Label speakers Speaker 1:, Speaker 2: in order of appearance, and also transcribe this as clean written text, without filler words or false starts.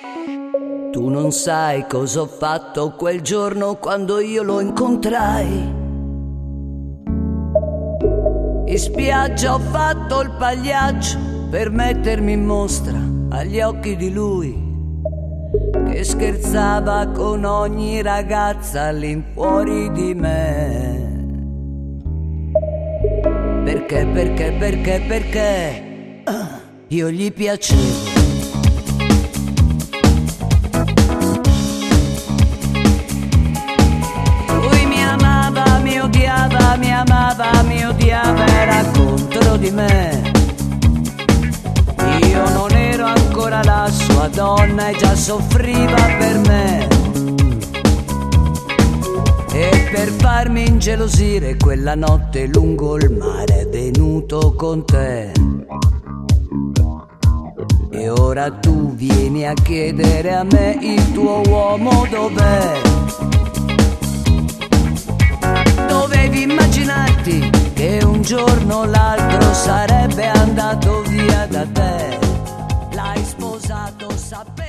Speaker 1: Tu non sai cosa ho fatto quel giorno quando io lo incontrai. In spiaggia ho fatto il pagliaccio per mettermi in mostra agli occhi di lui, che scherzava con ogni ragazza all'infuori di me. Perché io gli piacevo. Lui mi amava, mi odiava, mi amava, mi odiava, era contro di me. Io non ero ancora la sua donna e già soffriva per me. E per farmi ingelosire quella notte lungo il mare è venuto con te. E ora tu vieni a chiedere a me il tuo uomo dov'è. Dovevi immaginarti che un giorno o l'altro sarebbe andato via da te. L'hai sposato, sapevi.